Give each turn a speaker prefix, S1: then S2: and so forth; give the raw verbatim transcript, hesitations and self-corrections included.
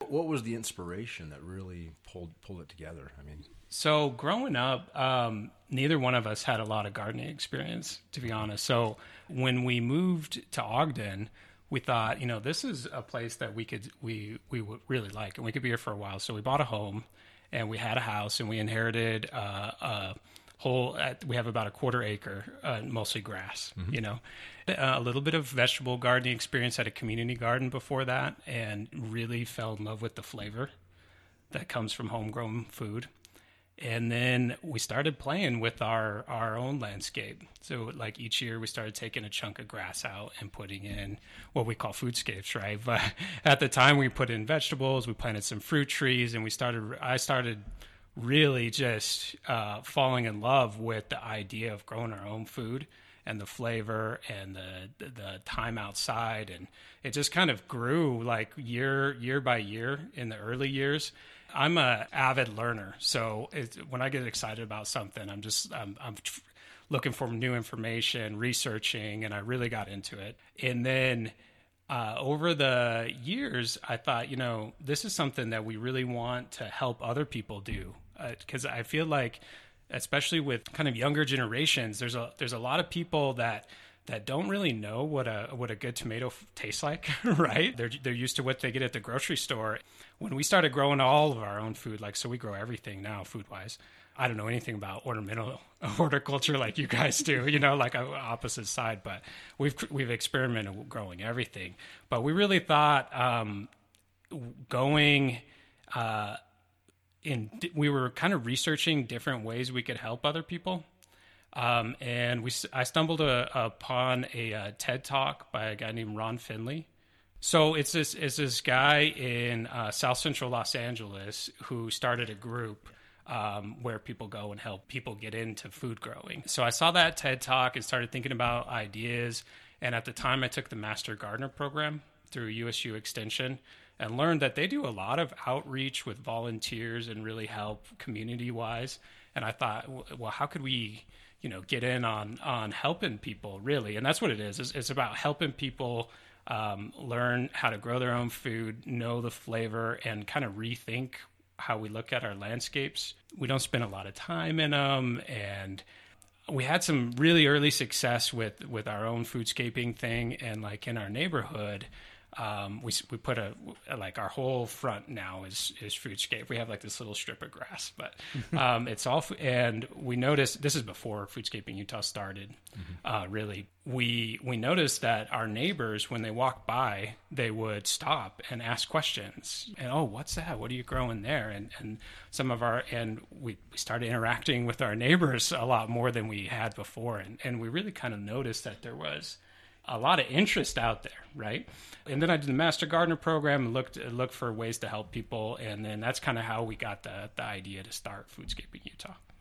S1: What was the inspiration that really pulled pulled it together? I mean,
S2: so growing up, um, neither one of us had a lot of gardening experience, to be honest. So when we moved to Ogden, we thought, you know, this is a place that we could we we would really like, and we could be here for a while. So we bought a home, and we had a house, and we inherited uh, a whole. Uh, we have about a quarter acre, uh, mostly grass. Mm-hmm. You know, a little bit of vegetable gardening experience at a community garden before that, and really fell in love with the flavor that comes from homegrown food. And then we started playing with our, our own landscape. So like each year we started taking a chunk of grass out and putting in what we call foodscapes, right? But at the time we put in vegetables, we planted some fruit trees, and we started, I started really just uh, falling in love with the idea of growing our own food and the flavor and the, the time outside. And it just kind of grew like year, year by year in the early years. I'm a avid learner, so it, when I get excited about something, I'm just I'm, I'm looking for new information, researching, and I really got into it. And then uh, over the years, I thought, you know, this is something that we really want to help other people do, because uh, I feel like, especially with kind of younger generations, there's a there's a lot of people that. that don't really know what a what a good tomato f- tastes like, right? They're they're used to what they get at the grocery store. When we started growing all of our own food, like, so we grow everything now food-wise. I don't know anything about ornamental horticulture like you guys do, you know, like a opposite side, but we've we've experimented with growing everything. But we really thought um, going uh, in, we were kind of researching different ways we could help other people. Um, and we, I stumbled a, upon a, a TED Talk by a guy named Ron Finley. So it's this, it's this guy in uh, South Central Los Angeles who started a group um, where people go and help people get into food growing. So I saw that TED Talk and started thinking about ideas. And at the time, I took the Master Gardener program through U S U Extension and learned that they do a lot of outreach with volunteers and really help community-wise. And I thought, well, how could we, you know, get in on on helping people, really? And that's what it is. It's, it's about helping people um, learn how to grow their own food, know the flavor, and kind of rethink how we look at our landscapes. We don't spend a lot of time in them, and we had some really early success with, with our own foodscaping thing. And like in our neighborhood, Um, we we put a like our whole front now is is foodscape. We have like this little strip of grass, but um, it's all. And we noticed, this is before Foodscaping Utah started. Mm-hmm. Uh, really, we we noticed that our neighbors, when they walked by, they would stop and ask questions. And oh, what's that? What are you growing there? And and some of our and we, we started interacting with our neighbors a lot more than we had before. And and we really kind of noticed that there was a lot of interest out there, right? And then I did the Master Gardener program and looked looked for ways to help people, and then that's kind of how we got the the idea to start Foodscaping Utah.